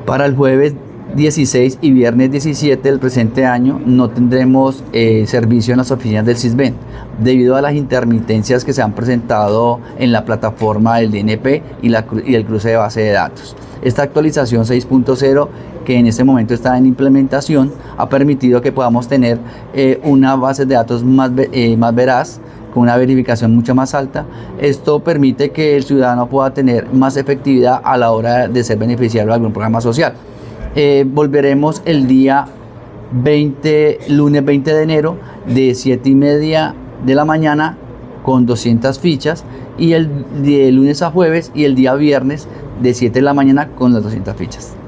Para el jueves 16 y viernes 17 del presente año no tendremos servicio en las oficinas del Sisbén debido a las intermitencias que se han presentado en la plataforma del DNP y el cruce de base de datos. Esta actualización 6.0 que en este momento está en implementación ha permitido que podamos tener una base de datos más veraz, con una verificación mucho más alta. Esto permite que el ciudadano pueda tener más efectividad a la hora de ser beneficiario de algún programa social. Volveremos el día lunes 20 de enero de 7:30 de la mañana con 200 fichas y el lunes a jueves y el día viernes de 7 de la mañana con las 200 fichas.